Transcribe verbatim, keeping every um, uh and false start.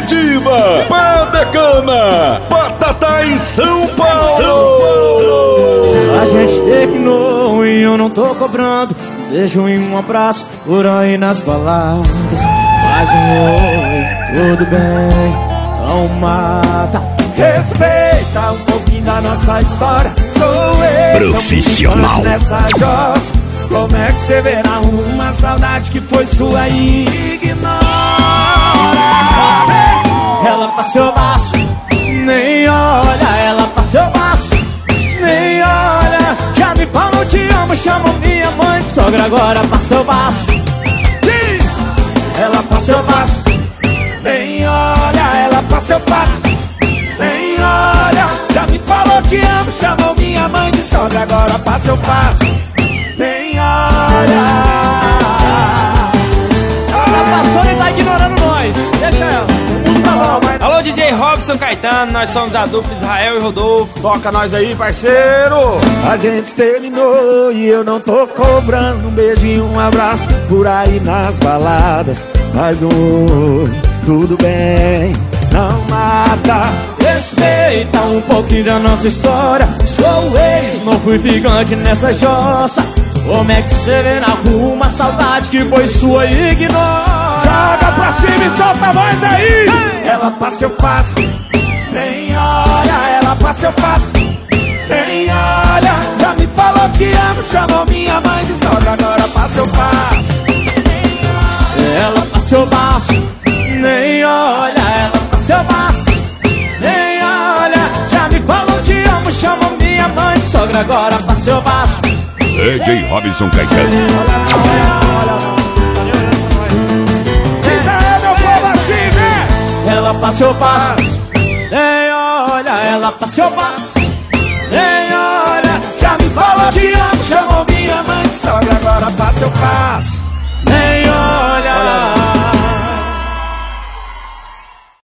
Curitiba, Pabecana, Batatais em São Paulo. A gente terminou e eu não tô cobrando um beijo e um abraço por aí nas baladas. Mais um oi, tudo bem, não mata. Respeita um pouquinho da nossa história. Sou eu, profissional nessa jossa. Como é que você verá uma saudade que foi sua e ignora? Ela passou baixo, nem olha. Ela passou baixo, nem olha. Já me falou te amo, chamou minha mãe de sogra. Agora passou baixo. Diz! Ela passou baixo, nem olha. Ela passou baixo, nem olha. Já me falou te amo, chamou minha mãe de sogra. Agora passou baixo, nem olha. Ela passou e tá ignorando nós. Deixa ela. Alô, D J Robson Caetano, nós somos a dupla Israel e Rodolfo. Toca nós aí, parceiro. A gente terminou e eu não tô cobrando um beijo e um abraço por aí nas baladas. Mais um oi, tudo bem, não mata. Respeita um pouquinho da nossa história. Sou ex, não fui ficante nessa jossa. Como é que você vê na rua uma saudade que foi sua e ignora? Joga pra cima e solta a voz aí. Hey! Ela passa, eu passo, nem olha. Ela passa, eu passo, nem olha. Já me falou te amo, chamou minha mãe de sogra. Agora passa, eu passo, nem olha. Ela passa, eu passo, nem olha. Ela passa, eu passo, nem olha. Já me falou te amo, chamou minha mãe de sogra. Agora passa, eu passo. D J Robson Caetano. Diz aí, meu povo, assim, né? Ela passou, passo, nem olha. Ela passou, passo.